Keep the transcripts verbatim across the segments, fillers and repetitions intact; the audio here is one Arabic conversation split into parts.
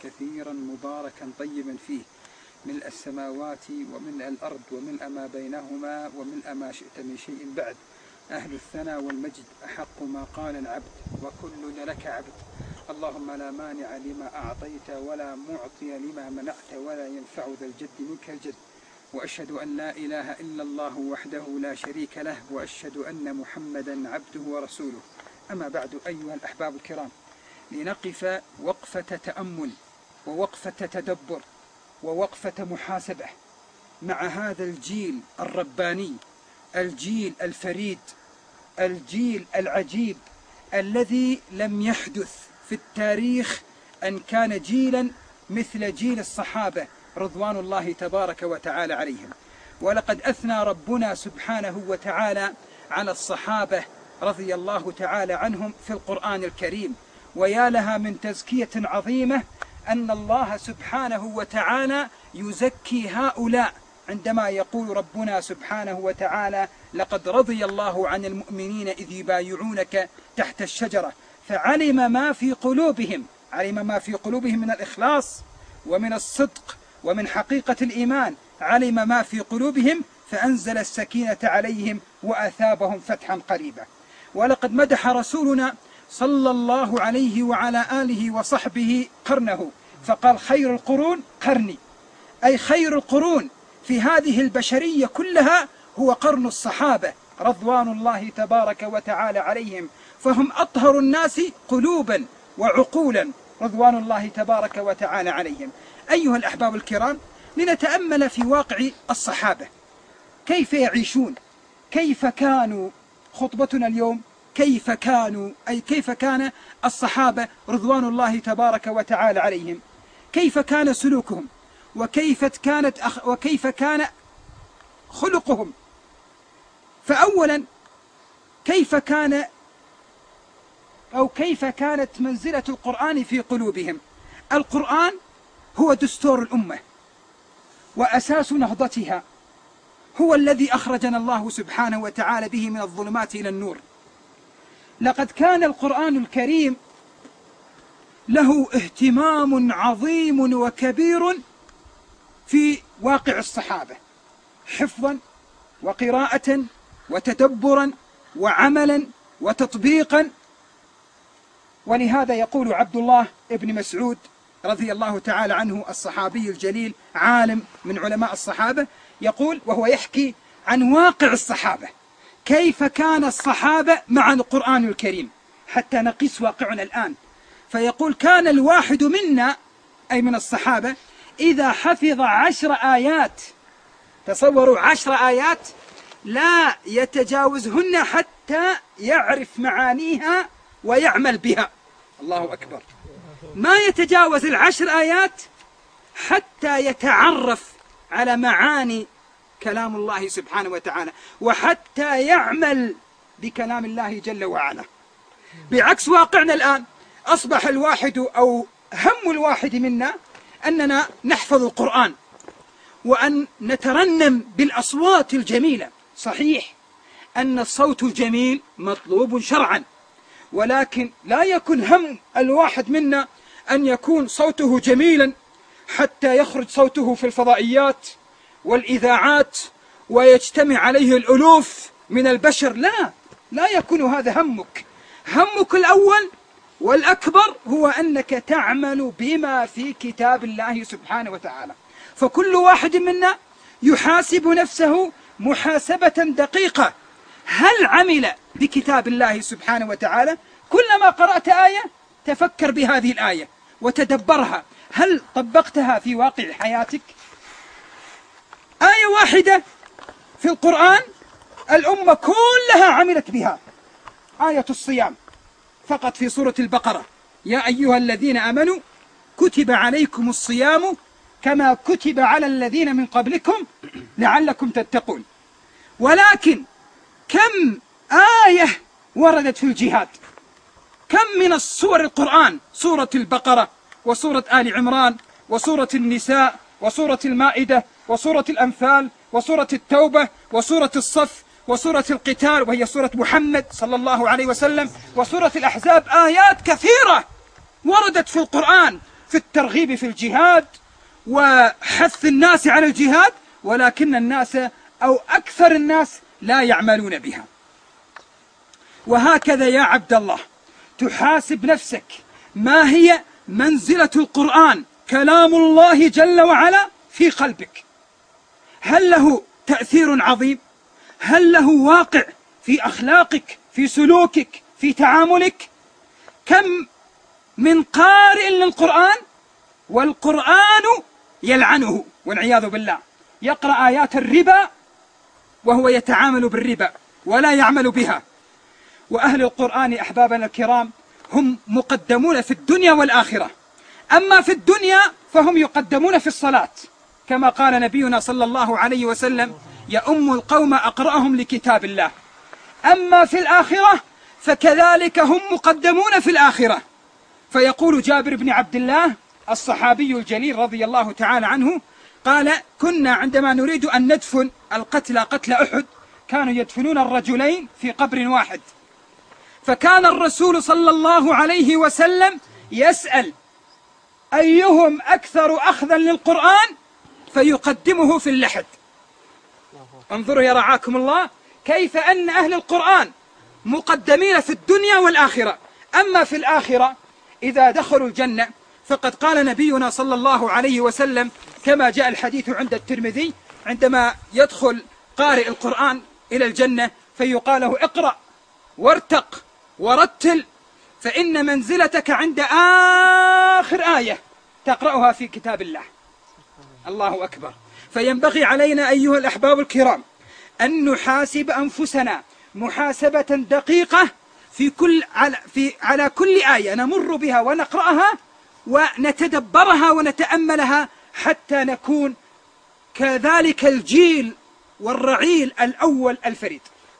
كثيرا مباركا طيبا فيه، ملء السماوات وملء الأرض وملء ما بينهما وملء ما شئت من شيء بعد. أهل الثناء والمجد أحق ما قال العبد وكلنا لك عبد. اللهم لا مانع لما أعطيت ولا معطي لما منعت ولا ينفع ذا الجد منك الجد. وأشهد أن لا إله إلا الله وحده لا شريك له، وأشهد أن محمدا عبده ورسوله. أما بعد أيها الأحباب الكرام، لنقف وقفة تأمل ووقفة تدبر ووقفة محاسبة مع هذا الجيل الرباني، الجيل الفريد، الجيل العجيب الذي لم يحدث في التاريخ أن كان جيلا مثل جيل الصحابة رضوان الله تبارك وتعالى عليهم. ولقد أثنى ربنا سبحانه وتعالى على الصحابة رضي الله تعالى عنهم في القرآن الكريم، ويا لها من تزكية عظيمة أن الله سبحانه وتعالى يزكي هؤلاء عندما يقول ربنا سبحانه وتعالى: لقد رضي الله عن المؤمنين إذ يبايعونك تحت الشجرة فعلم ما في قلوبهم، علم ما في قلوبهم من الإخلاص ومن الصدق ومن حقيقة الإيمان، علم ما في قلوبهم فأنزل السكينة عليهم وأثابهم فتحا قريبا. ولقد مدح رسولنا صلى الله عليه وعلى آله وصحبه قرنه فقال: خير القرون قرني، أي خير القرون في هذه البشرية كلها هو قرن الصحابة رضوان الله تبارك وتعالى عليهم، فهم أطهر الناس قلوبا وعقولا رضوان الله تبارك وتعالى عليهم. أيها الأحباب الكرام، لنتأمل في واقع الصحابة، كيف يعيشون، كيف كانوا. خطبتنا اليوم كيف كانوا، أي كيف كان الصحابة رضوان الله تبارك وتعالى عليهم، كيف كان سلوكهم، وكيف كانت أخ وكيف كان خلقهم. فأولا كيف كان أو كيف كانت منزلة القرآن في قلوبهم. القرآن هو دستور الأمة وأساس نهضتها، هو الذي أخرجنا الله سبحانه وتعالى به من الظلمات إلى النور. لقد كان القرآن الكريم له اهتمام عظيم وكبير في واقع الصحابة، حفظا وقراءة وتدبرا وعملا وتطبيقا. ولهذا يقول عبد الله ابن مسعود رضي الله تعالى عنه الصحابي الجليل، عالم من علماء الصحابة، يقول وهو يحكي عن واقع الصحابة كيف كان الصحابة مع القرآن الكريم حتى نقيس واقعنا الآن. فيقول: كان الواحد منا، أي من الصحابة، إذا حفظ عشر آيات، تصوروا عشر آيات، لا يتجاوزهن حتى يعرف معانيها ويعمل بها. الله أكبر! ما يتجاوز العشر آيات حتى يتعرف على معاني كلام الله سبحانه وتعالى، وحتى يعمل بكلام الله جل وعلا. بعكس واقعنا الآن، أصبح الواحد أو هم الواحد منا أننا نحفظ القرآن وأن نترنم بالأصوات الجميلة. صحيح أن الصوت الجميل مطلوب شرعا، ولكن لا يكن هم الواحد منا أن يكون صوته جميلا حتى يخرج صوته في الفضائيات والإذاعات ويجتمع عليه الألوف من البشر. لا، لا يكون هذا همك. همك الأول والأكبر هو أنك تعمل بما في كتاب الله سبحانه وتعالى. فكل واحد منا يحاسب نفسه محاسبة دقيقة: هل عمل بكتاب الله سبحانه وتعالى؟ كلما قرأت آية تفكر بهذه الآية وتدبرها، هل طبقتها في واقع حياتك؟ آية واحدة في القرآن الأمة كلها عملت بها، آية الصيام فقط في سورة البقرة: يا أيها الذين آمنوا كتب عليكم الصيام كما كتب على الذين من قبلكم لعلكم تتقون. ولكن كم آية وردت في الجهاد، كم من السور القرآن، سورة البقرة وسورة آل عمران وسورة النساء وسورة المائدة وسورة الأنفال وسورة التوبة وسورة الصف وسورة القتال وهي سورة محمد صلى الله عليه وسلم وسورة الأحزاب. آيات كثيرة وردت في القرآن في الترغيب في الجهاد وحث الناس على الجهاد، ولكن الناس أو أكثر الناس لا يعملون بها. وهكذا يا عبد الله تحاسب نفسك، ما هي منزلة القرآن كلام الله جل وعلا في قلبك؟ هل له تأثير عظيم؟ هل له واقع في أخلاقك، في سلوكك، في تعاملك؟ كم من قارئ للقرآن والقرآن يلعنه والعياذ بالله، يقرأ آيات الربا وهو يتعامل بالربا ولا يعمل بها. وأهل القرآن أحبابنا الكرام هم مقدمون في الدنيا والآخرة. أما في الدنيا فهم يقدمون في الصلاة، كما قال نبينا صلى الله عليه وسلم: يؤم القوم أقرأهم لكتاب الله. أما في الآخرة فكذلك هم مقدمون في الآخرة. فيقول جابر بن عبد الله الصحابي الجليل رضي الله تعالى عنه قال: كنا عندما نريد أن ندفن القتلى قتل أحد كانوا يدفنون الرجلين في قبر واحد، فكان الرسول صلى الله عليه وسلم يسأل أيهم أكثر أخذا للقرآن فيقدمه في اللحد. انظروا يا رعاكم الله كيف أن أهل القرآن مقدمين في الدنيا والآخرة. أما في الآخرة إذا دخلوا الجنة فقد قال نبينا صلى الله عليه وسلم كما جاء الحديث عند الترمذي: عندما يدخل قارئ القرآن إلى الجنة فيقال له: اقرأ وارتق ورتل فإن منزلتك عند آخر آية تقرأها في كتاب الله. الله أكبر. فينبغي علينا أيها الأحباب الكرام أن نحاسب أنفسنا محاسبة دقيقة في كل على, في على كل آية نمر بها ونقرأها ونتدبرها ونتأملها حتى نكون كذلك الجيل والرعيل الأول الفريد.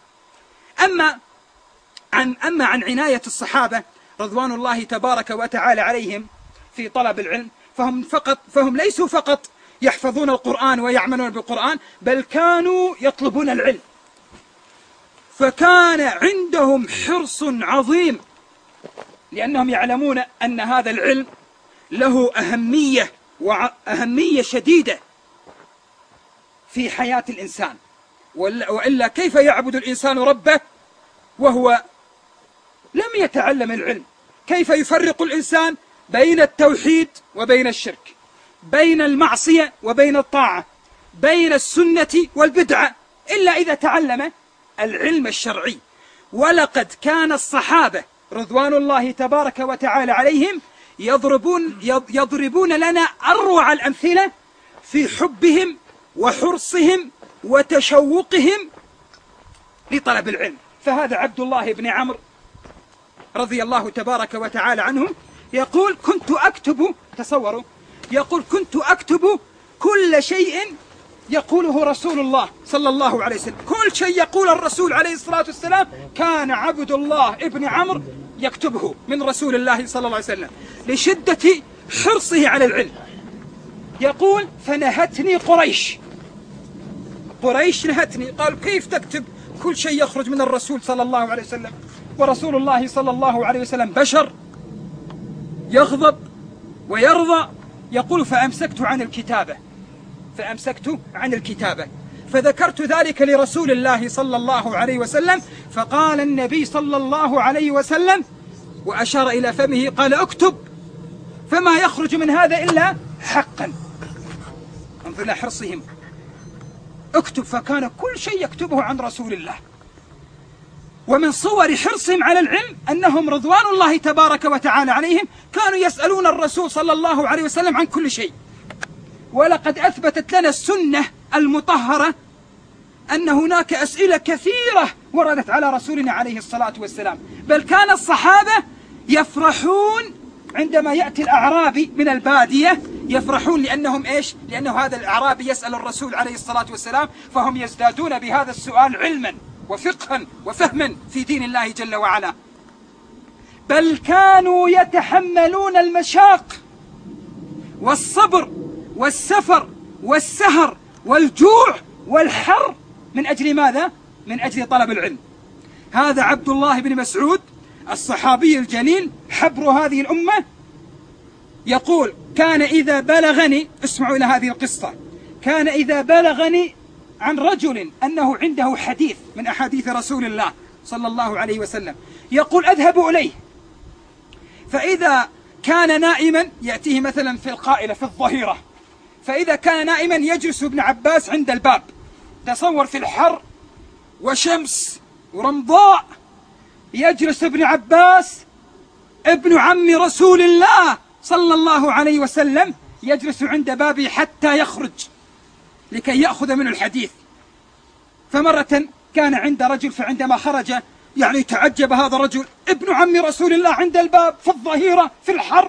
أما عن, أما عن عناية الصحابة رضوان الله تبارك وتعالى عليهم في طلب العلم، فهم, فقط فهم ليسوا فقط يحفظون القرآن ويعملون بالقرآن، بل كانوا يطلبون العلم، فكان عندهم حرص عظيم لأنهم يعلمون أن هذا العلم له أهمية وأهمية شديدة في حياة الإنسان، وإلا كيف يعبد الإنسان ربه وهو لم يتعلم العلم؟ كيف يفرق الإنسان بين التوحيد وبين الشرك، بين المعصية وبين الطاعة، بين السنة والبدعة، إلا إذا تعلم العلم الشرعي. ولقد كان الصحابة رضوان الله تبارك وتعالى عليهم يضربون, يضربون لنا أروع الأمثلة في حبهم وحرصهم وتشوقهم لطلب العلم. فهذا عبد الله بن عمرو رضي الله تبارك وتعالى عنه يقول: كنت أكتب، تصوروا، يقول: كنت أكتب كل شيء يقوله رسول الله صلى الله عليه وسلم، كل شيء يقول الرسول عليه الصلاة والسلام كان عبد الله ابن عمرو يكتبه من رسول الله صلى الله عليه وسلم لشدة حرصه على العلم. يقول: فنهتني قريش، قريش نهتني، قال: كيف تكتب كل شيء يخرج من الرسول صلى الله عليه وسلم؟ ورسول الله صلى الله عليه وسلم بشر يغضب ويرضى. يقول: فأمسكت عن الكتابة فأمسكت عن الكتابة فذكرت ذلك لرسول الله صلى الله عليه وسلم، فقال النبي صلى الله عليه وسلم وأشار إلى فمه قال: اكتب، فما يخرج من هذا إلا حقا. انظر إلى حرصهم، اكتب، فكان كل شيء يكتبه عن رسول الله. ومن صور حرصهم على العلم أنهم رضوان الله تبارك وتعالى عليهم كانوا يسألون الرسول صلى الله عليه وسلم عن كل شيء. ولقد أثبتت لنا السنة المطهرة أن هناك أسئلة كثيرة وردت على رسولنا عليه الصلاة والسلام، بل كان الصحابة يفرحون عندما يأتي الأعرابي من البادية، يفرحون لأنهم إيش؟ لأنه هذا الأعرابي يسأل الرسول عليه الصلاة والسلام، فهم يزدادون بهذا السؤال علما وفقها وفهما في دين الله جل وعلا. بل كانوا يتحملون المشاق والصبر والسفر والسهر والجوع والحر من أجل ماذا؟ من أجل طلب العلم. هذا عبد الله بن مسعود الصحابي الجليل حبر هذه الأمة يقول: كان إذا بلغني، اسمعوا إلى هذه القصة، كان إذا بلغني عن رجل أنه عنده حديث من أحاديث رسول الله صلى الله عليه وسلم، يقول: أذهب إليه، فإذا كان نائما يأتيه مثلا في القائلة في الظهيرة، فإذا كان نائما يجلس ابن عباس عند الباب. تصور في الحر وشمس ورمضاء يجلس ابن عباس ابن عم رسول الله صلى الله عليه وسلم، يجلس عند بابه حتى يخرج لكي يأخذ منه الحديث. فمرة كان عند رجل، فعندما خرج يعني تعجب هذا الرجل، ابن عم رسول الله عند الباب في الظهيرة في الحر،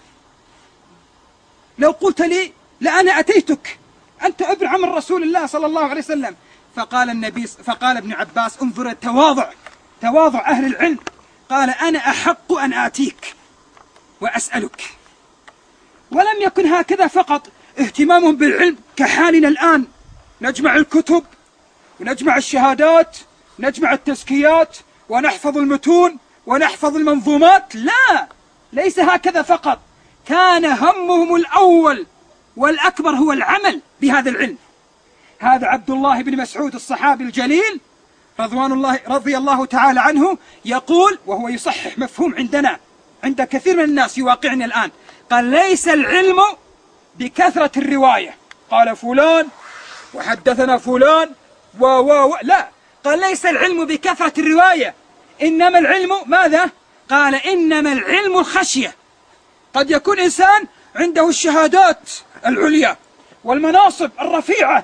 لو قلت لي لأنا أتيتك، أنت ابن عم رسول الله صلى الله عليه وسلم. فقال النبي فقال ابن عباس: انظر التواضع، تواضع أهل العلم، قال: أنا أحق أن آتيك وأسألك. ولم يكن هكذا فقط اهتمامهم بالعلم كحالنا الآن، نجمع الكتب ونجمع الشهادات نجمع التزكيات ونحفظ المتون ونحفظ المنظومات، لا، ليس هكذا فقط، كان همهم الأول والأكبر هو العمل بهذا العلم. هذا عبد الله بن مسعود الصحابي الجليل رضوان الله رضي الله تعالى عنه يقول، وهو يصحح مفهوم عندنا عند كثير من الناس في واقعنا الآن، قال: ليس العلم بكثرة الرواية، قال فلان وحدثنا فلان و و و لا، قال: ليس العلم بكثرة الرواية، إنما العلم ماذا؟ قال: إنما العلم الخشية. قد يكون إنسان عنده الشهادات العليا والمناصب الرفيعة،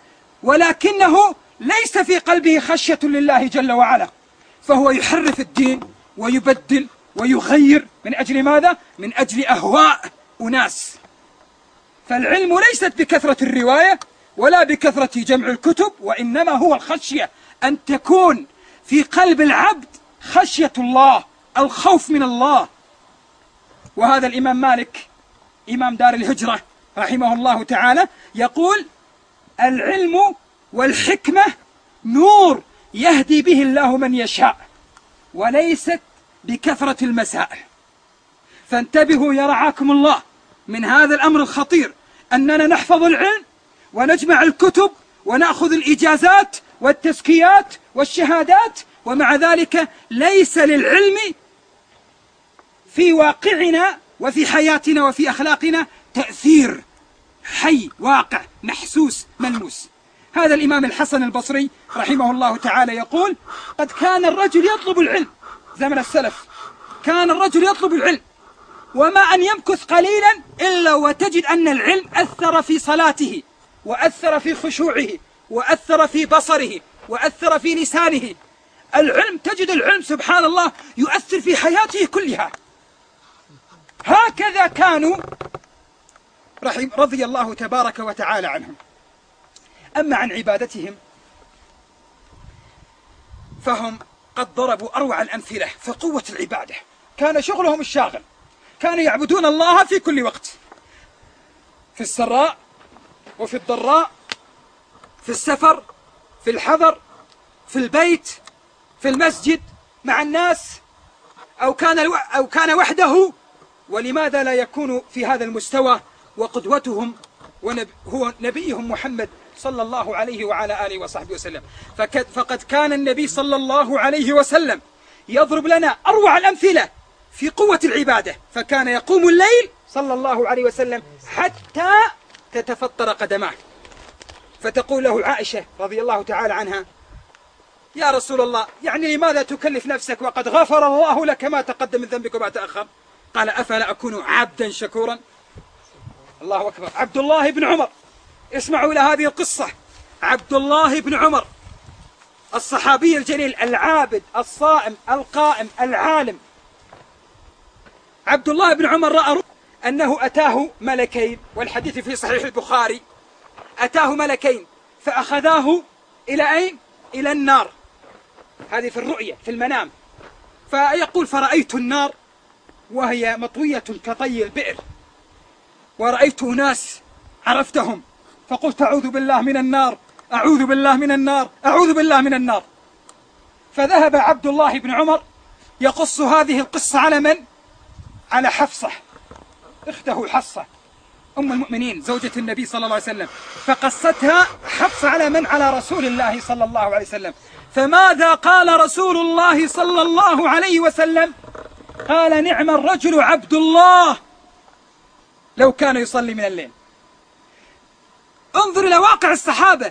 ولكنه ليس في قلبه خشية لله جل وعلا، فهو يحرف الدين ويبدل ويغير من أجل ماذا؟ من أجل أهواء أناس. فالعلم ليست بكثرة الرواية ولا بكثرة جمع الكتب، وإنما هو الخشية، أن تكون في قلب العبد خشية الله، الخوف من الله. وهذا الإمام مالك إمام دار الهجرة رحمه الله تعالى يقول: العلم والحكمة نور يهدي به الله من يشاء، وليست بكثرة المسائل. فانتبهوا يا رعاكم الله من هذا الأمر الخطير، أننا نحفظ العلم ونجمع الكتب ونأخذ الإجازات والتزكيات والشهادات، ومع ذلك ليس للعلم في واقعنا وفي حياتنا وفي أخلاقنا تأثير حي واقع محسوس ملموس. هذا الإمام الحسن البصري رحمه الله تعالى يقول: قد كان الرجل يطلب العلم زمن السلف، كان الرجل يطلب العلم وما أن يمكث قليلا إلا وتجد أن العلم أثر في صلاته، وأثر في خشوعه، وأثر في بصره، وأثر في لسانه. العلم، تجد العلم سبحان الله يؤثر في حياته كلها. هكذا كانوا رحم رضي الله تبارك وتعالى عنهم. أما عن عبادتهم فهم قد ضربوا أروع الأمثلة في قوة العبادة. كان شغلهم الشاغل، كانوا يعبدون الله في كل وقت، في السراء وفي الضراء، في السفر، في الحضر، في البيت، في المسجد، مع الناس، أو كان أو كان وحده. ولماذا لا يكون في هذا المستوى وقدوتهم هو نبيهم محمد صلى الله عليه وعلى آله وصحبه وسلم؟ فقد كان النبي صلى الله عليه وسلم يضرب لنا أروع الأمثلة في قوة العبادة، فكان يقوم الليل صلى الله عليه وسلم حتى تتفطر قدماه، فتقول له عائشة رضي الله تعالى عنها: يا رسول الله، يعني لماذا تكلف نفسك وقد غفر الله لك ما تقدم من ذنبك وما تأخر؟ قال: أفلا أكون عبدا شكورا؟ الله أكبر. عبد الله بن عمر، اسمعوا إلى هذه القصة. عبد الله بن عمر الصحابي الجليل العابد الصائم القائم العالم، عبد الله بن عمر رأى أنه أتاه ملكين، والحديث في صحيح البخاري، أتاه ملكين فأخذاه إلى أين؟ إلى النار. هذه في الرؤية في المنام. فيقول: فرأيت النار وهي مطوية كطي البئر، ورأيت ناس عرفتهم، فقلت: أعوذ بالله من النار، أعوذ بالله من النار، أعوذ بالله من النار. فذهب عبد الله بن عمر يقص هذه القصة على من؟ على حفصة أخته حفصة أم المؤمنين زوجة النبي صلى الله عليه وسلم، فقصتها حفصة على من؟ على رسول الله صلى الله عليه وسلم. فماذا قال رسول الله صلى الله عليه وسلم؟ قال: نعم الرجل عبد الله لو كان يصلي من الليل. انظر إلى واقع الصحابة،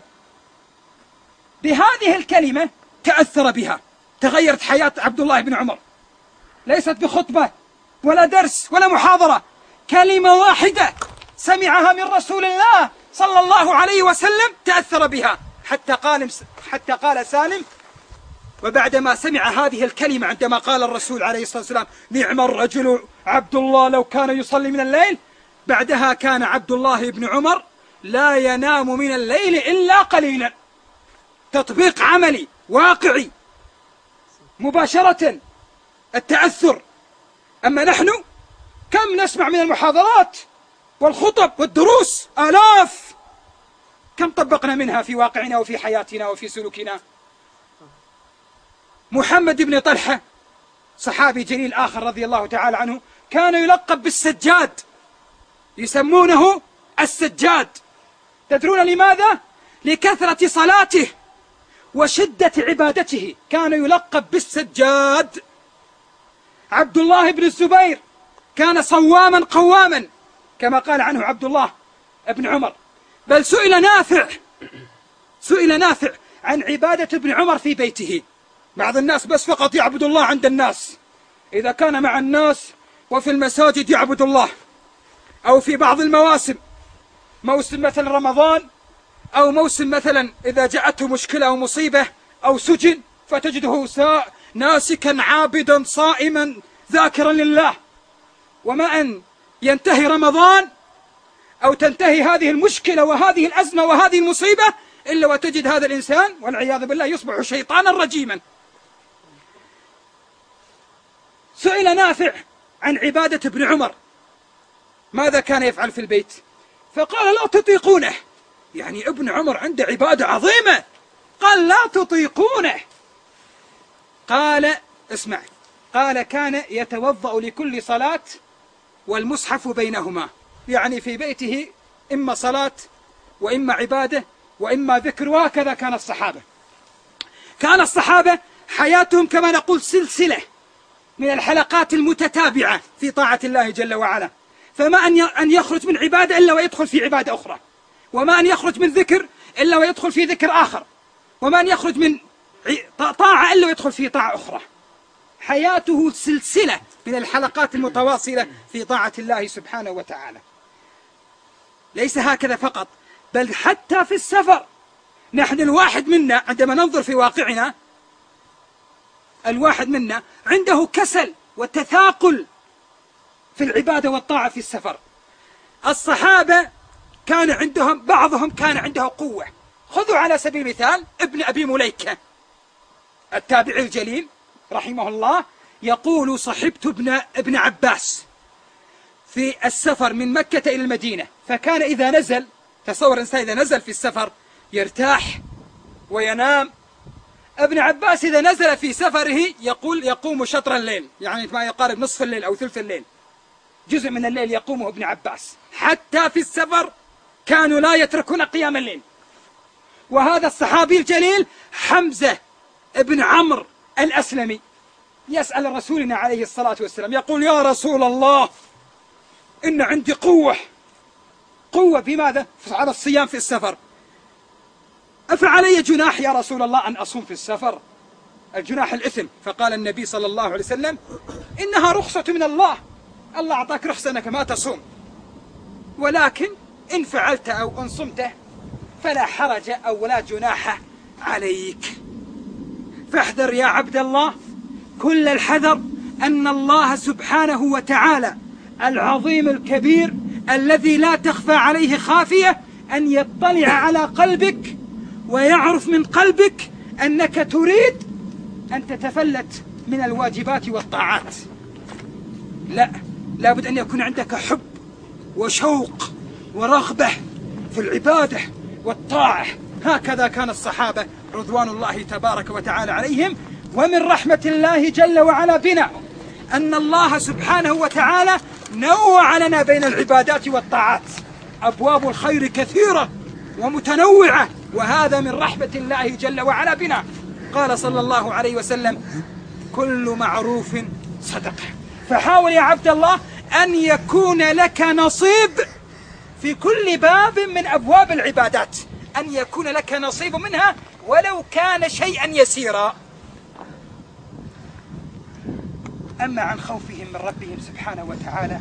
بهذه الكلمة تأثر بها، تغيرت حياة عبد الله بن عمر، ليست بخطبة ولا درس ولا محاضرة، كلمة واحدة سمعها من رسول الله صلى الله عليه وسلم تأثر بها، حتى قال حتى قال سالم: وبعدما سمع هذه الكلمة عندما قال الرسول عليه الصلاة والسلام: نعم الرجل عبد الله لو كان يصلي من الليل، بعدها كان عبد الله بن عمر لا ينام من الليل إلا قليلا. تطبيق عملي واقعي مباشرة، التأثر. أما نحن كم نسمع من المحاضرات والخطب والدروس، آلاف، كم طبقنا منها في واقعنا وفي حياتنا وفي سلوكنا؟ محمد بن طلحة صحابي جليل آخر رضي الله تعالى عنه، كان يلقب بالسجاد، يسمونه السجاد. تدرون لماذا؟ لكثرة صلاته وشدة عبادته كان يلقب بالسجاد. عبد الله بن الزبير كان صواما قواما كما قال عنه عبد الله بن عمر، بل سئل نافع سئل نافع عن عبادة ابن عمر في بيته. بعض الناس بس فقط يعبد الله عند الناس، إذا كان مع الناس وفي المساجد يعبد الله، أو في بعض المواسم، موسم مثلا رمضان، أو موسم مثلا إذا جاءته مشكلة أو مصيبة أو سجن، فتجده ناسكا عابدا صائما ذاكرا لله. وما أن ينتهي رمضان أو تنتهي هذه المشكلة وهذه الأزمة وهذه المصيبة إلا وتجد هذا الإنسان والعياذ بالله يصبح شيطانا رجيما. سئل نافع عن عبادة ابن عمر ماذا كان يفعل في البيت، فقال: لا تطيقونه. يعني ابن عمر عنده عبادة عظيمة، قال: لا تطيقونه. قال: اسمع، قال: كان يتوضأ لكل صلاة والمصحف بينهما، يعني في بيته إما صلاة وإما عبادة وإما ذكر، وهكذا كان الصحابة. كان الصحابة حياتهم كما نقول سلسلة من الحلقات المتتابعة في طاعة الله جل وعلا، فما أن يخرج من عبادة إلا ويدخل في عبادة أخرى، وما أن يخرج من ذكر إلا ويدخل في ذكر آخر، وما أن يخرج من طاعة إلا ويدخل في طاعة أخرى. حياته سلسلة من الحلقات المتواصلة في طاعة الله سبحانه وتعالى. ليس هكذا فقط، بل حتى في السفر. نحن الواحد منا عندما ننظر في واقعنا، الواحد منا عنده كسل وتثاقل في العبادة والطاعة في السفر. الصحابة كان عندهم، بعضهم كان عنده قوة. خذوا على سبيل المثال ابن أبي مليكة التابعي الجليل رحمه الله، يقول: صحبت ابن, ابن عباس في السفر من مكة إلى المدينة، فكان إذا نزل، تصور إنسان إذا نزل في السفر يرتاح وينام. ابن عباس إذا نزل في سفره يقول يقوم شطر الليل، يعني ما يقارب نصف الليل أو ثلث الليل، جزء من الليل يقومه ابن عباس. حتى في السفر كانوا لا يتركون قيام الليل. وهذا الصحابي الجليل حمزة ابن عمرو الأسلمي يسأل رسولنا عليه الصلاة والسلام، يقول: يا رسول الله، إن عندي قوة. قوة بماذا؟ على الصيام في السفر. أفعلي جناح يا رسول الله أن أصوم في السفر؟ الجناح الإثم. فقال النبي صلى الله عليه وسلم: إنها رخصة من الله، الله أعطاك رخصة أنك ما تصوم، ولكن إن فعلت أو إن صمت فلا حرج أو لا جناح عليك. فاحذر يا عبد الله كل الحذر أن الله سبحانه وتعالى العظيم الكبير الذي لا تخفى عليه خافية أن يطلع على قلبك ويعرف من قلبك أنك تريد أن تتفلت من الواجبات والطاعات. لا، لابد أن يكون عندك حب وشوق ورغبة في العبادة والطاعة. هكذا كان الصحابة رضوان الله تبارك وتعالى عليهم. ومن رحمة الله جل وعلا بنا أن الله سبحانه وتعالى نوع لنا بين العبادات والطاعات. أبواب الخير كثيرة ومتنوعة، وهذا من رحمة الله جل وعلا بنا. قال صلى الله عليه وسلم: كل معروف صدقة. فحاول يا عبد الله أن يكون لك نصيب في كل باب من أبواب العبادات، أن يكون لك نصيب منها ولو كان شيئا يسيرا. أما عن خوفهم من ربهم سبحانه وتعالى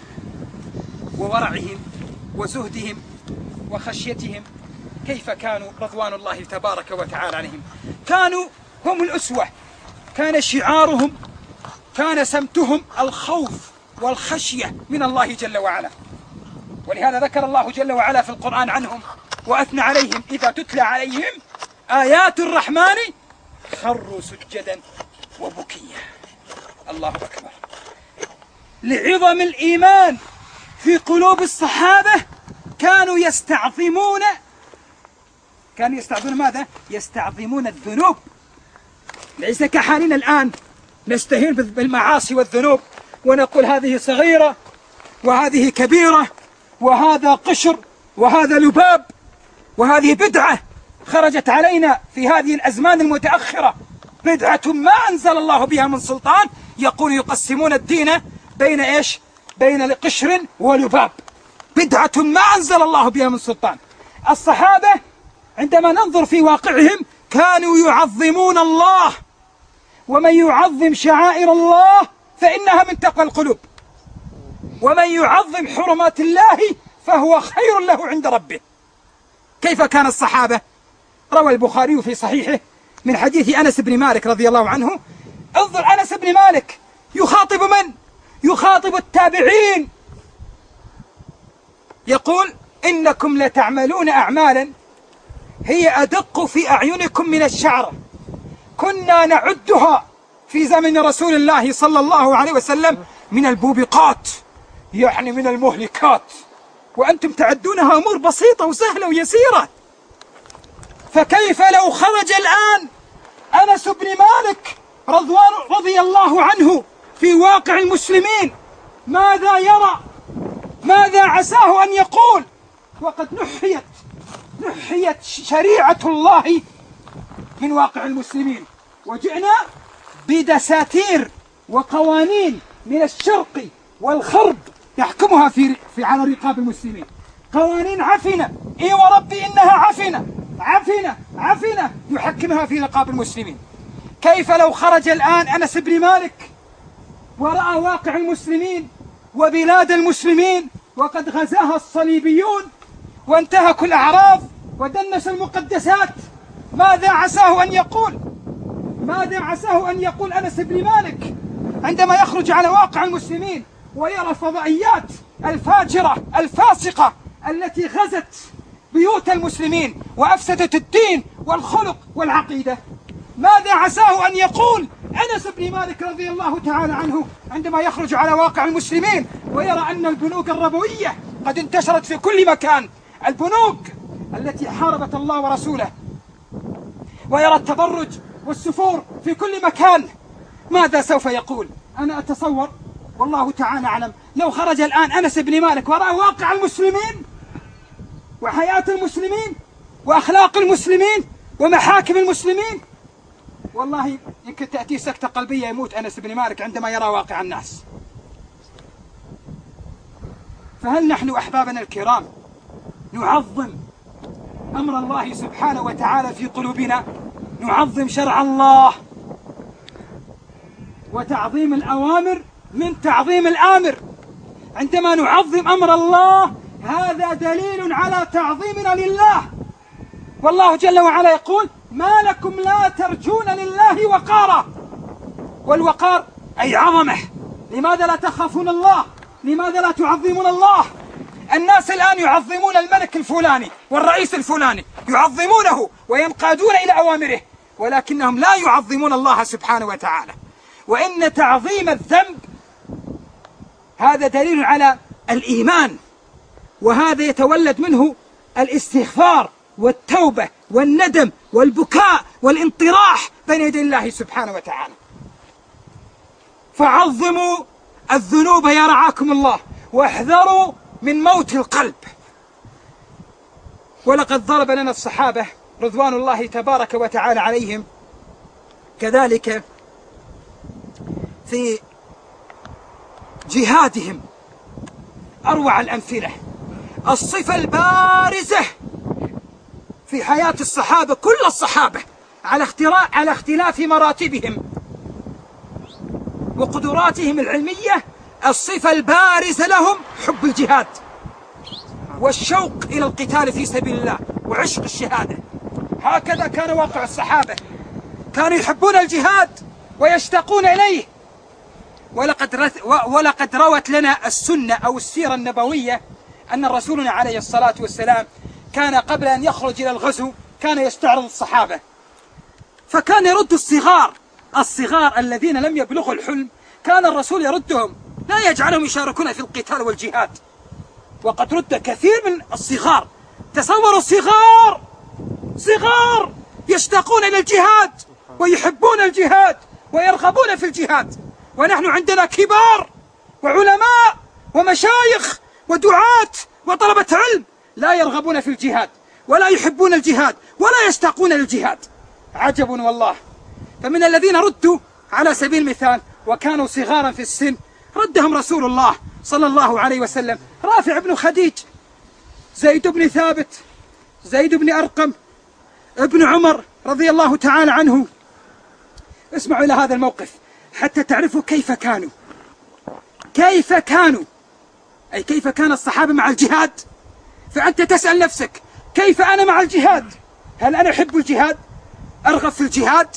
وورعهم وزهدهم وخشيتهم، كيف كانوا رضوان الله تبارك وتعالى عليهم؟ كانوا هم الأسوة، كان شعارهم، كان سمتهم الخوف والخشية من الله جل وعلا. ولهذا ذكر الله جل وعلا في القرآن عنهم وأثنى عليهم: إذا تتلى عليهم آيات الرحمن خروا سجدا وبكيا. الله أكبر. لعظم الإيمان في قلوب الصحابة كانوا يستعظمون كانوا يستعظمون ماذا؟ يستعظمون الذنوب. ليس كحالنا الآن نستهين بالمعاصي والذنوب ونقول هذه صغيرة وهذه كبيرة وهذا قشر وهذا لباب وهذه بدعة خرجت علينا في هذه الأزمان المتأخرة، بدعة ما أنزل الله بها من سلطان. يقول يقسمون الدين بين إيش؟ بين قشر ولباب، بدعة ما أنزل الله بها من سلطان. الصحابة عندما ننظر في واقعهم كانوا يعظمون الله، ومن يعظم شعائر الله فإنها من تقوى القلوب، ومن يعظم حرمات الله فهو خير له عند ربه. كيف كان الصحابة؟ روى البخاري في صحيحه من حديث أنس بن مالك رضي الله عنه. انظر أنس بن مالك يخاطب من؟ يخاطب التابعين، يقول: إنكم لتعملون أعمالا هي أدق في أعينكم من الشعرة، كنا نعدها في زمن رسول الله صلى الله عليه وسلم من البوبقات، يعني من المهلكات، وأنتم تعدونها أمور بسيطة وسهلة ويسيرة. فكيف لو خرج الآن أنس بن مالك رضوان رضي الله عنه في واقع المسلمين؟ ماذا يرى؟ ماذا عساه أن يقول؟ وقد نحيت نحيت شريعة الله من واقع المسلمين، وجئنا بدساتير وقوانين من الشرق والغرب يحكمها في في على رقاب المسلمين، قوانين عفنة، اي وربي انها عفنة عفنة عفنة يحكمها في رقاب المسلمين. كيف لو خرج الآن أنس بن مالك ورأى واقع المسلمين وبلاد المسلمين وقد غزاها الصليبيون وانتهكوا الأعراض ودنسوا المقدسات؟ ماذا عساه أن يقول؟ ماذا عساه أن يقول أنس بن مالك عندما يخرج على واقع المسلمين ويرى الفضائيات الفاجرة الفاسقة التي غزت بيوت المسلمين وأفسدت الدين والخلق والعقيدة؟ ماذا عساه أن يقول أنس بن مالك رضي الله تعالى عنه عندما يخرج على واقع المسلمين ويرى أن البنوك الربوية قد انتشرت في كل مكان، البنوك التي حاربت الله ورسوله، ويرى التبرج والسفور في كل مكان؟ ماذا سوف يقول؟ أنا أتصور والله تعالى أعلم لو خرج الآن أنس بن مالك ورأى واقع المسلمين وحياة المسلمين وأخلاق المسلمين ومحاكم المسلمين، والله يمكن تأتي سكتة قلبية، يموت أنس بن مالك عندما يرى واقع الناس. فهل نحن أحبابنا الكرام نعظم أمر الله سبحانه وتعالى في قلوبنا؟ نعظم شرع الله، وتعظيم الأوامر من تعظيم الآمر. عندما نعظم أمر الله هذا دليل على تعظيمنا لله. والله جل وعلا يقول: ما لكم لا ترجون لله وقارا. والوقار أي عظمة. لماذا لا تخافون الله؟ لماذا لا تعظمون الله؟ الناس الآن يعظمون الملك الفلاني والرئيس الفلاني، يعظمونه وينقادون إلى أوامره، ولكنهم لا يعظمون الله سبحانه وتعالى. وإن تعظيم الذنب هذا دليل على الإيمان، وهذا يتولد منه الاستغفار والتوبة والندم والبكاء والانطراح بين يدي الله سبحانه وتعالى. فعظموا الذنوب يا رعاكم الله، واحذروا من موت القلب. ولقد ضرب لنا الصحابة رضوان الله تبارك وتعالى عليهم كذلك في جهادهم أروع الأمثلة. الصفة البارزة في حياة الصحابة، كل الصحابة على اختراع على اختلاف مراتبهم وقدراتهم العلمية، الصفة البارزة لهم حب الجهاد والشوق إلى القتال في سبيل الله وعشق الشهادة. هكذا كان واقع الصحابة، كانوا يحبون الجهاد ويشتاقون إليه. ولقد ولقد روت لنا السنة أو السيرة النبوية أن رسولنا عليه الصلاة والسلام كان قبل أن يخرج إلى الغزو كان يستعرض الصحابة، فكان يرد الصغار الصغار الذين لم يبلغوا الحلم، كان الرسول يردهم، لا يجعلهم يشاركون في القتال والجهاد. وقد رد كثير من الصغار. تصوروا الصغار صغار يشتاقون إلى الجهاد ويحبون الجهاد ويرغبون في الجهاد، ونحن عندنا كبار وعلماء ومشايخ ودعاة وطلبة علم لا يرغبون في الجهاد ولا يحبون الجهاد ولا يشتاقون للجهاد. عجب والله. فمن الذين ردوا على سبيل المثال وكانوا صغارا في السن ردهم رسول الله صلى الله عليه وسلم: رافع بن خديج، زيد بن ثابت، زيد بن أرقم، ابن عمر رضي الله تعالى عنه. اسمعوا إلى هذا الموقف حتى تعرفوا كيف كانوا كيف كانوا أي كيف كان الصحابة مع الجهاد. فأنت تسأل نفسك: كيف أنا مع الجهاد؟ هل أنا أحب الجهاد؟ أرغب في الجهاد؟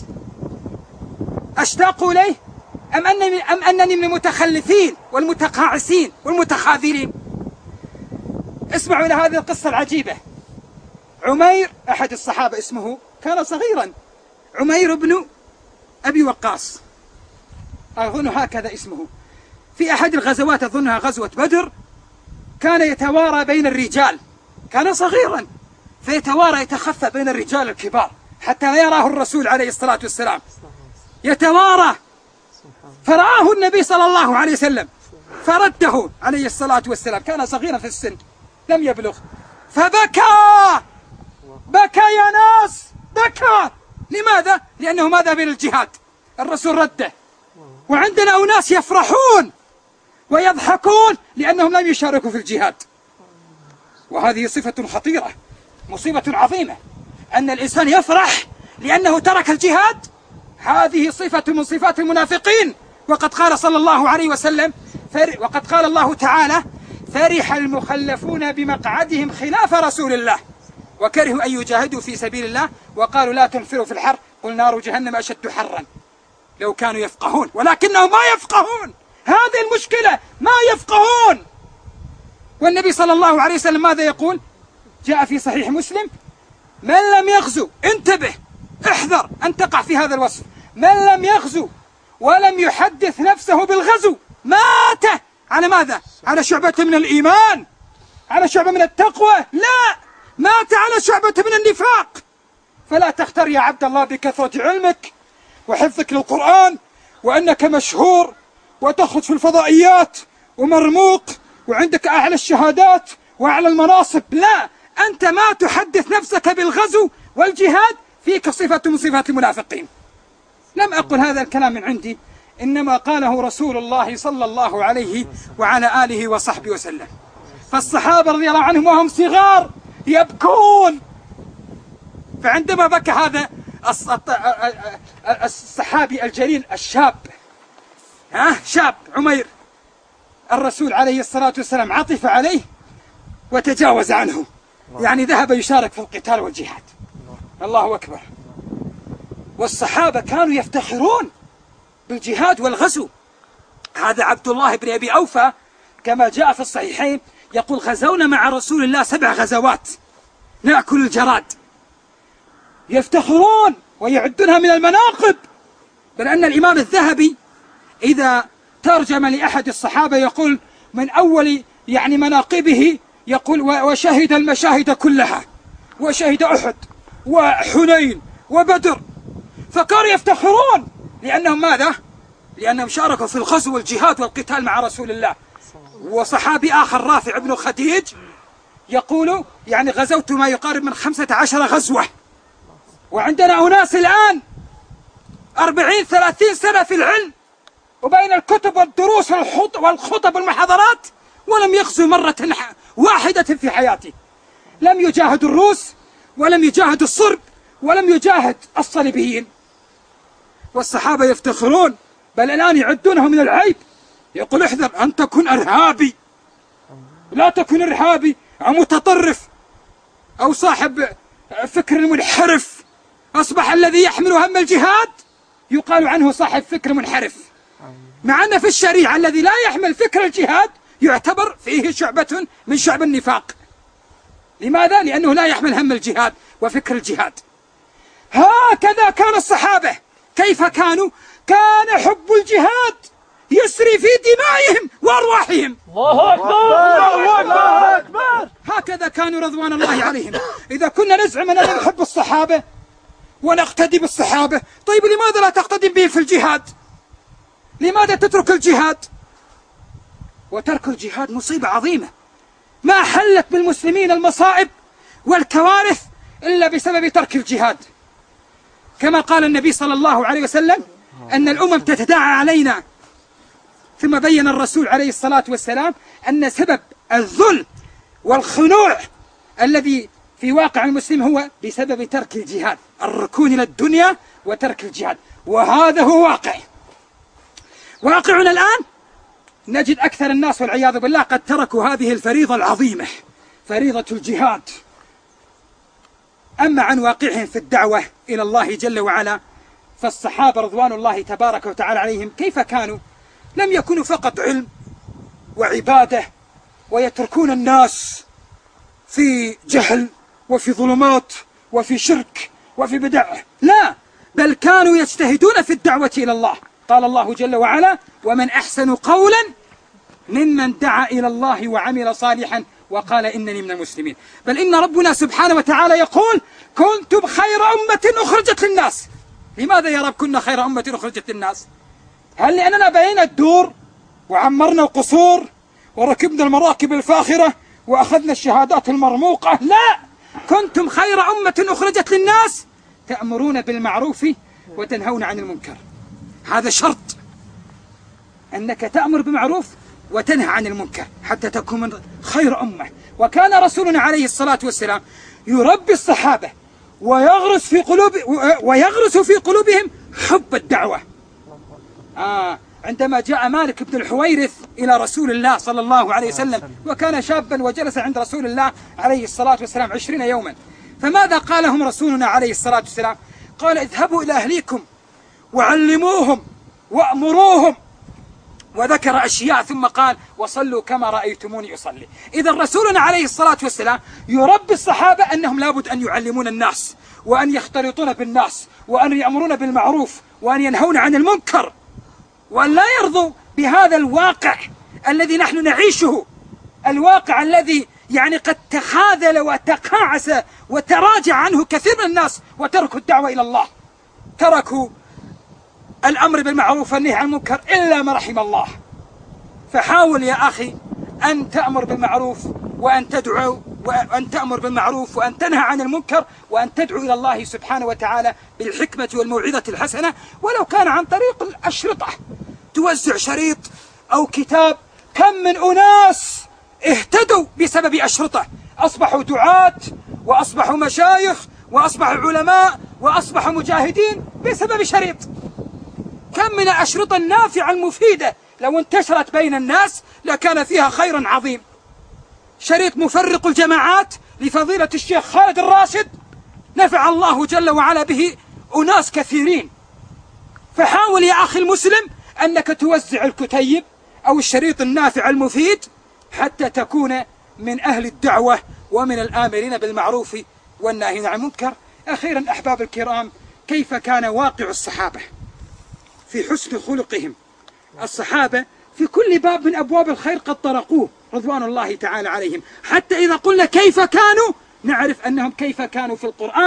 أشتاق إليه؟ أم أنني, أم أنني من المتخلفين والمتقاعسين والمتخاذلين؟ اسمعوا إلى هذه القصة العجيبة. عمير أحد الصحابة اسمه، كان صغيرا، عمير بن أبي وقاص أظن هكذا اسمه. في أحد الغزوات أظنها غزوة بدر كان يتوارى بين الرجال، كان صغيرا فيتوارى يتخفى بين الرجال الكبار حتى لا يراه الرسول عليه الصلاة والسلام، يتوارى. فرآه النبي صلى الله عليه وسلم فرده عليه الصلاة والسلام، كان صغيرا في السن لم يبلغ، فبكى بكى يا ناس، بكى. لماذا؟ لأنه ما ذهب إلى الجهاد، الرسول رده. وعندنا أناس يفرحون ويضحكون لأنهم لم يشاركوا في الجهاد، وهذه صفة خطيرة، مصيبة عظيمة. أن الإنسان يفرح لأنه ترك الجهاد، هذه صفة من صفات المنافقين. وقد قال صلى الله عليه وسلم وقد قال الله تعالى: فرح المخلفون بمقعدهم خلاف رسول الله وكرهوا أن يجاهدوا في سبيل الله وقالوا لا تنفروا في الحر قل نار جهنم أشد حرا. لو كانوا يفقهون، ولكنهم ما يفقهون، هذه المشكلة، ما يفقهون. والنبي صلى الله عليه وسلم ماذا يقول؟ جاء في صحيح مسلم: من لم يغزو، انتبه احذر أن تقع في هذا الوصف، من لم يغزو ولم يحدث نفسه بالغزو مات على ماذا؟ على شعبة من الإيمان، على شعبة من التقوى، لا، مات على شعبة من النفاق. فلا تختر يا عبد الله بكثرة علمك وحفظك للقرآن وأنك مشهور وتخرج في الفضائيات ومرموق وعندك أعلى الشهادات وأعلى المناصب، لا، أنت ما تحدث نفسك بالغزو والجهاد، فيك صفة من صفات المنافقين. لم أقل هذا الكلام من عندي، إنما قاله رسول الله صلى الله عليه وعلى آله وصحبه وسلم. فالصحابة رضي الله عنهم وهم صغار يبكون. فعندما بكى هذا الصحابي الجليل الشاب، ها شاب عمير، الرسول عليه الصلاة والسلام عطف عليه وتجاوز عنه، يعني ذهب يشارك في القتال والجهاد. الله أكبر. والصحابة كانوا يفتخرون بالجهاد والغزو. هذا عبد الله بن أبي أوفى كما جاء في الصحيحين يقول: غزونا مع رسول الله سبع غزوات نأكل الجراد. يفتخرون ويعدونها من المناقب. بل أن الإمام الذهبي إذا ترجم لأحد الصحابة يقول من أول يعني مناقبه يقول: وشهد المشاهد كلها، وشهد أحد وحنين وبدر. فكانوا يفتخرون لأنهم ماذا؟ لأنهم شاركوا في الغزو والجهاد والقتال مع رسول الله. وصحابي آخر رافع بن خديج يقول يعني غزوت ما يقارب من خمسة عشر غزوة، وعندنا أناس الآن أربعين ثلاثين سنة في العلم وبين الكتب والدروس والخطب والمحاضرات ولم يغزو مرة واحدة في حياته. لم يجاهد الروس ولم يجاهد الصرب ولم يجاهد الصليبيين. والصحابة يفتخرون، بل الآن يعدونه من العيب. يقول احذر أن تكون إرهابي، لا تكون إرهابي أو متطرف أو صاحب فكر منحرف. أصبح الذي يحمل هم الجهاد يقال عنه صاحب فكر منحرف، مع أن في الشريعة الذي لا يحمل فكر الجهاد يعتبر فيه شعبة من شعب النفاق. لماذا؟ لأنه لا يحمل هم الجهاد وفكر الجهاد. هكذا كان الصحابة. كيف كانوا؟ كان حب الجهاد يسري في دمائهم وأرواحهم. الله أكبر الله أكبر. هكذا كانوا رضوان الله عليهم. إذا كنا نزعم أننا نحب الصحابة ونقتدي بالصحابة، طيب لماذا لا تقتدي بهم في الجهاد؟ لماذا تترك الجهاد؟ وترك الجهاد مصيبة عظيمة. ما حلت بالمسلمين المصائب والكوارث إلا بسبب ترك الجهاد. كما قال النبي صلى الله عليه وسلم أن الأمم تتداعى علينا، ثم بين الرسول عليه الصلاة والسلام أن سبب الذل والخنوع الذي في واقع المسلم هو بسبب ترك الجهاد، الركون إلى الدنيا وترك الجهاد. وهذا هو واقع واقعنا الآن. نجد أكثر الناس والعياذ بالله قد تركوا هذه الفريضة العظيمة، فريضة الجهاد. أما عن واقعهم في الدعوة إلى الله جل وعلا، فالصحابة رضوان الله تبارك وتعالى عليهم كيف كانوا؟ لم يكونوا فقط علم وعبادة ويتركون الناس في جهل وفي ظلمات وفي شرك وفي بدع، لا، بل كانوا يجتهدون في الدعوة إلى الله. قال الله جل وعلا: ومن أحسن قولا ممن دعا إلى الله وعمل صالحا وقال إنني من المسلمين. بل إن ربنا سبحانه وتعالى يقول: كنتم خير أمة أخرجت للناس. لماذا يا رب كنا خير أمة أخرجت للناس؟ هل لأننا بنينا الدور وعمرنا القصور وركبنا المراكب الفاخرة وأخذنا الشهادات المرموقة؟ لا، كنتم خير أمة أخرجت للناس تأمرون بالمعروف وتنهون عن المنكر. هذا شرط، أنك تأمر بالمعروف وتنهى عن المنكر حتى تكون من خير أمة. وكان رسولنا عليه الصلاة والسلام يربي الصحابة ويغرس في قلوب ويغرس في قلوبهم حب الدعوة. آه عندما جاء مالك بن الحويرث إلى رسول الله صلى الله عليه وسلم، وكان شابا وجلس عند رسول الله عليه الصلاة والسلام عشرين يوما، فماذا قال لهم رسولنا عليه الصلاة والسلام؟ قال: اذهبوا إلى أهليكم وعلموهم وأمروهم، وذكر أشياء ثم قال: وصلوا كما رأيتموني أصلي. إذا رسولنا عليه الصلاة والسلام يربي الصحابة أنهم لابد أن يعلمون الناس وأن يختلطون بالناس وأن يأمرون بالمعروف وأن ينهون عن المنكر، وأن لا يرضوا بهذا الواقع الذي نحن نعيشه، الواقع الذي يعني قد تخاذل وتقاعس وتراجع عنه كثير من الناس وتركوا الدعوة إلى الله، تركوا الأمر بالمعروف والنهي عن المنكر إلا ما رحم الله. فحاول يا أخي أن تأمر بالمعروف وأن تدعو وأن تأمر بالمعروف وأن تنهى عن المنكر وأن تدعو إلى الله سبحانه وتعالى بالحكمة والموعظة الحسنة، ولو كان عن طريق الأشرطة، توزع شريط أو كتاب. كم من أناس اهتدوا بسبب أشرطة، أصبحوا دعاة وأصبحوا مشايخ وأصبحوا علماء وأصبحوا مجاهدين بسبب شريط. كم من الأشرطة النافعة المفيدة لو انتشرت بين الناس لكان فيها خير عظيم. شريط مفرق الجماعات لفضيلة الشيخ خالد الراشد نفع الله جل وعلا به أناس كثيرين. فحاول يا أخي المسلم أنك توزع الكتيب أو الشريط النافع المفيد حتى تكون من أهل الدعوة ومن الآمرين بالمعروف والناهين عن المنكر. أخيرا أحباب الكرام، كيف كان واقع الصحابة في حسن خلقهم؟ الصحابة في كل باب من أبواب الخير قد طرقوه رضوان الله تعالى عليهم، حتى إذا قلنا كيف كانوا نعرف أنهم كيف كانوا في القرآن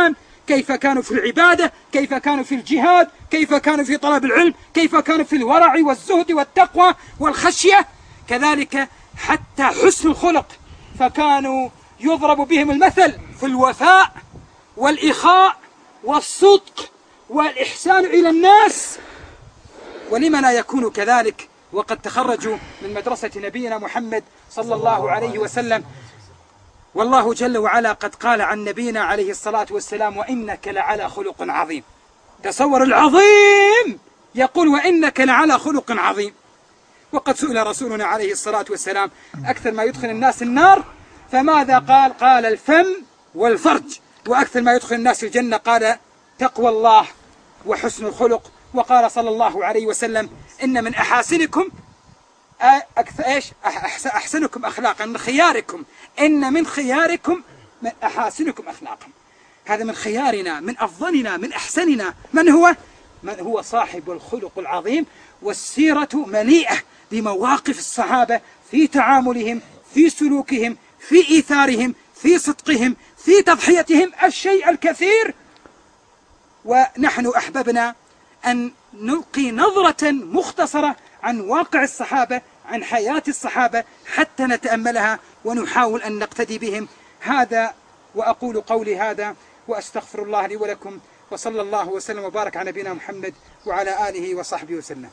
كيف كانوا في العبادة، كيف كانوا في الجهاد، كيف كانوا في طلب العلم، كيف كانوا في الورع والزهد والتقوى والخشية. كذلك حتى حسن الخلق، فكانوا يضرب بهم المثل في الوفاء والإخاء والصدق والإحسان إلى الناس. ولم لا يكونوا كذلك وقد تخرجوا من مدرسة نبينا محمد صلى الله عليه وسلم؟ والله جل وعلا قد قال عن نبينا عليه الصلاة والسلام: وإنك لعلى خلق عظيم. تصور العظيم يقول: وإنك لعلى خلق عظيم. وقد سئل رسولنا عليه الصلاة والسلام: أكثر ما يدخل الناس النار، فماذا قال؟ قال: الفم والفرج. وأكثر ما يدخل الناس الجنة قال: تقوى الله وحسن الخلق. وقال صلى الله عليه وسلم: إن من أحاسنكم أكثر إيش أحسنكم أخلاقا من خياركم، إن من خياركم من أحاسنكم أخلاقا. هذا من خيارنا، من أفضلنا، من أحسننا. من هو؟ من هو صاحب الخلق العظيم. والسيرة مليئة بمواقف الصحابة في تعاملهم، في سلوكهم، في إيثارهم، في صدقهم، في تضحيتهم، الشيء الكثير. ونحن أحببنا أن نلقي نظرة مختصرة عن واقع الصحابة، عن حياة الصحابة، حتى نتأملها ونحاول أن نقتدي بهم. هذا وأقول قولي هذا وأستغفر الله لي ولكم، وصلى الله وسلم وبارك على نبينا محمد وعلى آله وصحبه وسلم.